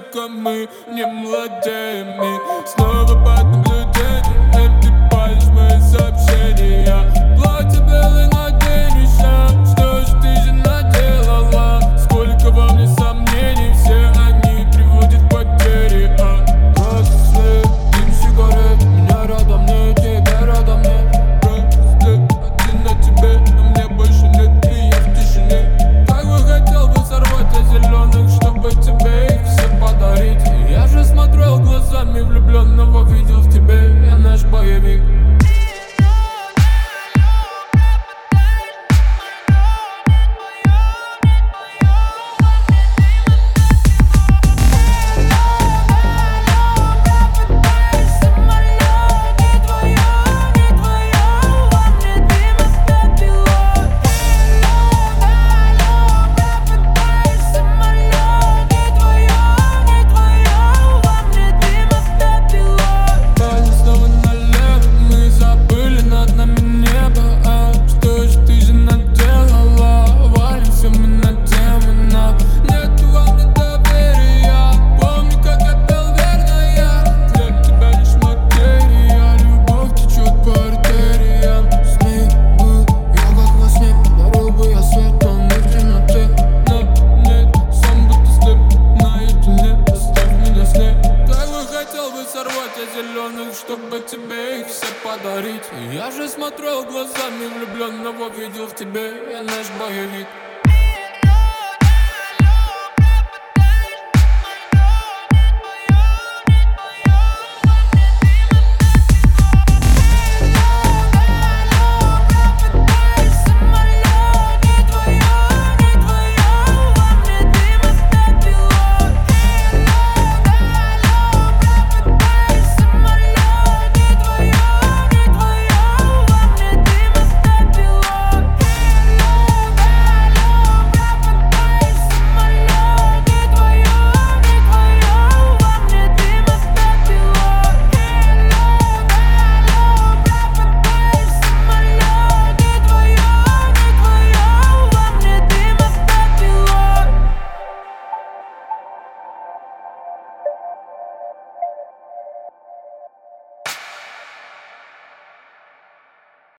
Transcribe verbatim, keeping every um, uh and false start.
только мы не владеем. И снова под наблюдением ты палишь мои сообщения. Платье белое надень еще, что же ты же наделала? Сколько во мне сомнений, все они приводят к потере. А просто дым сигарет, меня рядом мне, тебя рядом мне. Просто один на тебе, но мне больше нет, и я в тишине. Как бы хотел бы сорвать от зеленых, чтобы тебе их все подарить. Я же смотрел глазами влюбленного, видел в тебе, я наш боевик. Зеленых, чтобы тебе их все подарить. Я же смотрел глазами влюбленного, видел в тебе, я наш боевик.